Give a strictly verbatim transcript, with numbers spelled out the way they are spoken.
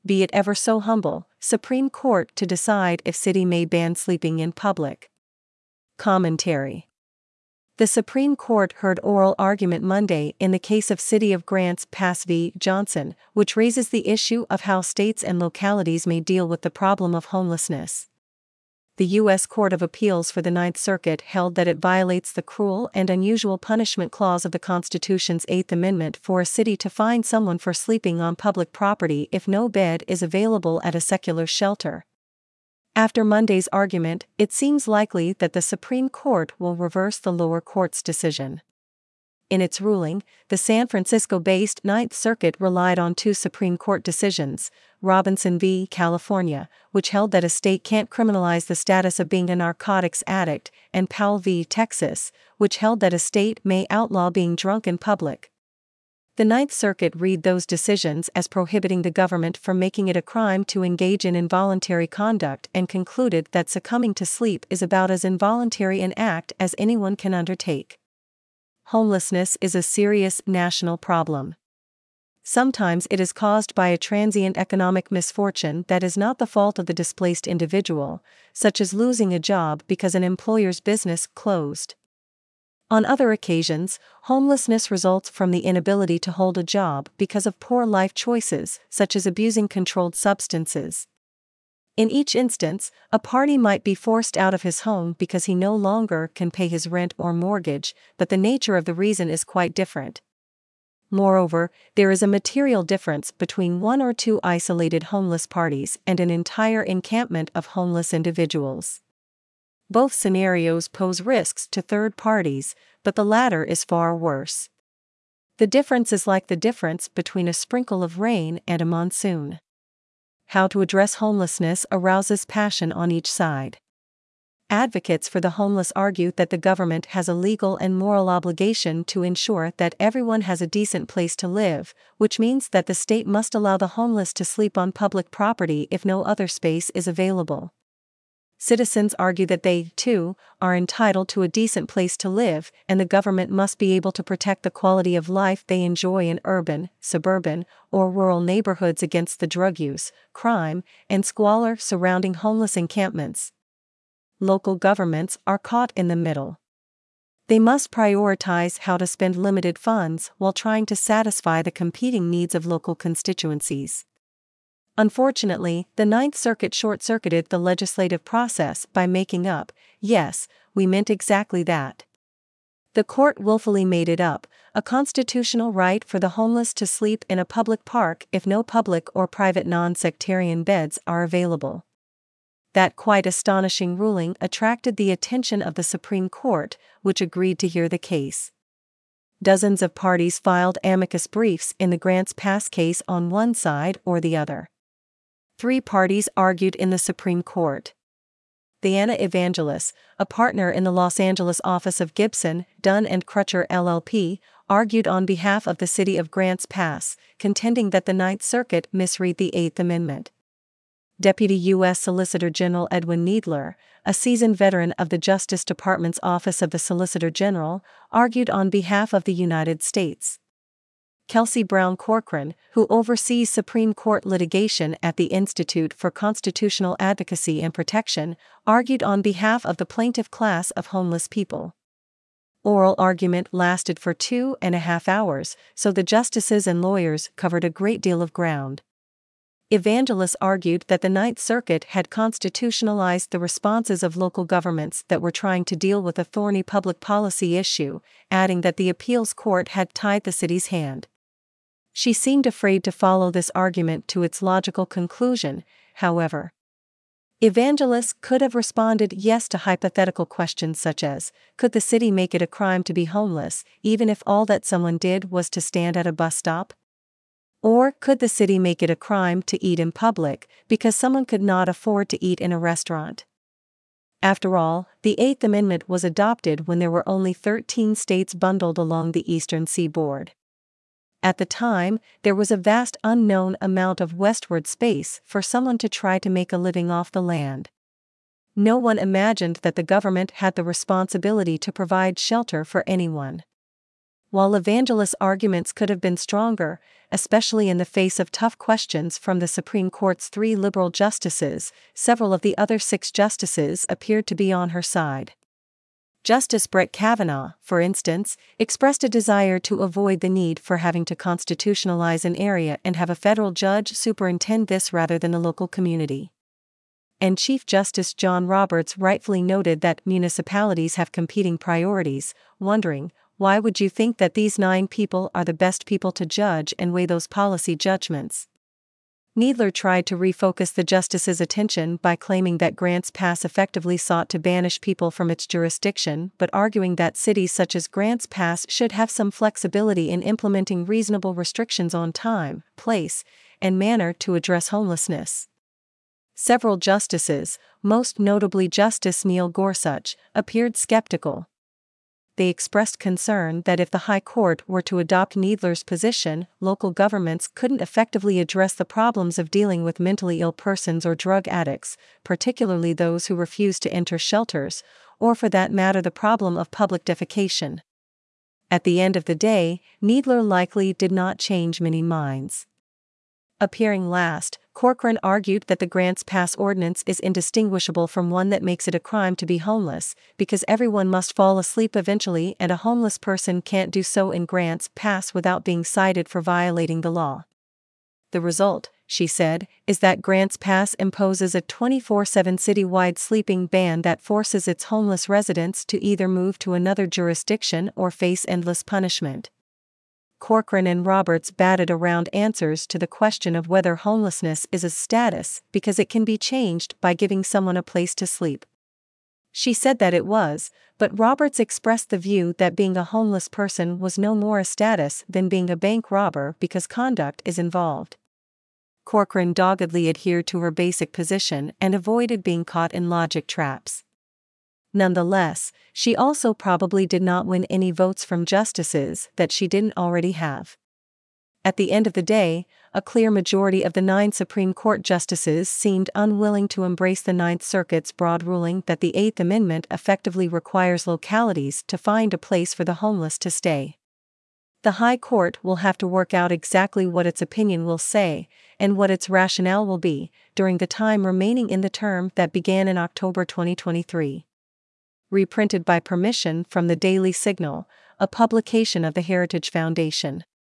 be it ever so humble, Supreme Court to decide if city may ban sleeping in public. Commentary. The Supreme Court heard oral argument Monday in the case of City of Grants Pass v. Johnson, which raises the issue of how states and localities may deal with the problem of homelessness. The U S Court of Appeals for the Ninth Circuit held that it violates the cruel and unusual punishment clause of the Constitution's Eighth Amendment for a city to fine someone for sleeping on public property if no bed is available at a secular shelter. After Monday's argument, it seems likely that the Supreme Court will reverse the lower court's decision. In its ruling, the San Francisco-based Ninth Circuit relied on two Supreme Court decisions, Robinson v. California, which held that a state can't criminalize the status of being a narcotics addict, and Powell v. Texas, which held that a state may outlaw being drunk in public. The Ninth Circuit read those decisions as prohibiting the government from making it a crime to engage in involuntary conduct and concluded that succumbing to sleep is about as involuntary an act as anyone can undertake. Homelessness is a serious national problem. Sometimes it is caused by a transient economic misfortune that is not the fault of the displaced individual, such as losing a job because an employer's business closed. On other occasions, homelessness results from the inability to hold a job because of poor life choices, such as abusing controlled substances. In each instance, a party might be forced out of his home because he no longer can pay his rent or mortgage, but the nature of the reason is quite different. Moreover, there is a material difference between one or two isolated homeless parties and an entire encampment of homeless individuals. Both scenarios pose risks to third parties, but the latter is far worse. The difference is like the difference between a sprinkle of rain and a monsoon. How to address homelessness arouses passion on each side. Advocates for the homeless argue that the government has a legal and moral obligation to ensure that everyone has a decent place to live, which means that the state must allow the homeless to sleep on public property if no other space is available. Citizens argue that they, too, are entitled to a decent place to live, and the government must be able to protect the quality of life they enjoy in urban, suburban, or rural neighborhoods against the drug use, crime, and squalor surrounding homeless encampments. Local governments are caught in the middle. They must prioritize how to spend limited funds while trying to satisfy the competing needs of local constituencies. Unfortunately, the Ninth Circuit short-circuited the legislative process by making up, yes, we meant exactly that. The court willfully made it up, a constitutional right for the homeless to sleep in a public park if no public or private non-sectarian beds are available. That quite astonishing ruling attracted the attention of the Supreme Court, which agreed to hear the case. Dozens of parties filed amicus briefs in the Grants Pass case on one side or the other. Three parties argued in the Supreme Court. Diana Evangelos, a partner in the Los Angeles office of Gibson, Dunn and Crutcher L L P, argued on behalf of the city of Grants Pass, contending that the Ninth Circuit misread the Eighth Amendment. Deputy U S Solicitor General Edwin Needler, a seasoned veteran of the Justice Department's Office of the Solicitor General, argued on behalf of the United States. Kelsey Brown Corcoran, who oversees Supreme Court litigation at the Institute for Constitutional Advocacy and Protection, argued on behalf of the plaintiff class of homeless people. Oral argument lasted for two and a half hours, so the justices and lawyers covered a great deal of ground. Evangelos argued that the Ninth Circuit had constitutionalized the responses of local governments that were trying to deal with a thorny public policy issue, adding that the appeals court had tied the city's hand. She seemed afraid to follow this argument to its logical conclusion, however. Evangelos could have responded yes to hypothetical questions such as, could the city make it a crime to be homeless, even if all that someone did was to stand at a bus stop? Or could the city make it a crime to eat in public, because someone could not afford to eat in a restaurant? After all, the Eighth Amendment was adopted when there were only thirteen states bundled along the eastern seaboard. At the time, there was a vast unknown amount of westward space for someone to try to make a living off the land. No one imagined that the government had the responsibility to provide shelter for anyone. While Evangelist's arguments could have been stronger, especially in the face of tough questions from the Supreme Court's three liberal justices, several of the other six justices appeared to be on her side. Justice Brett Kavanaugh, for instance, expressed a desire to avoid the need for having to constitutionalize an area and have a federal judge superintend this rather than the local community. And Chief Justice John Roberts rightfully noted that municipalities have competing priorities, wondering, why would you think that these nine people are the best people to judge and weigh those policy judgments? Kneedler tried to refocus the justice's attention by claiming that Grants Pass effectively sought to banish people from its jurisdiction, but arguing that cities such as Grants Pass should have some flexibility in implementing reasonable restrictions on time, place, and manner to address homelessness. Several justices, most notably Justice Neil Gorsuch, appeared skeptical. They expressed concern that if the High Court were to adopt Kneedler's position, local governments couldn't effectively address the problems of dealing with mentally ill persons or drug addicts, particularly those who refuse to enter shelters, or for that matter the problem of public defecation. At the end of the day, Kneedler likely did not change many minds. Appearing last, Corcoran argued that the Grants Pass ordinance is indistinguishable from one that makes it a crime to be homeless, because everyone must fall asleep eventually and a homeless person can't do so in Grants Pass without being cited for violating the law. The result, she said, is that Grants Pass imposes a twenty-four seven citywide sleeping ban that forces its homeless residents to either move to another jurisdiction or face endless punishment. Corcoran and Roberts batted around answers to the question of whether homelessness is a status because it can be changed by giving someone a place to sleep. She said that it was, but Roberts expressed the view that being a homeless person was no more a status than being a bank robber because conduct is involved. Corcoran doggedly adhered to her basic position and avoided being caught in logic traps. Nonetheless, she also probably did not win any votes from justices that she didn't already have. At the end of the day, a clear majority of the nine Supreme Court justices seemed unwilling to embrace the Ninth Circuit's broad ruling that the Eighth Amendment effectively requires localities to find a place for the homeless to stay. The High Court will have to work out exactly what its opinion will say, and what its rationale will be, during the time remaining in the term that began in October twenty twenty-three. Reprinted by permission from the Daily Signal, a publication of the Heritage Foundation.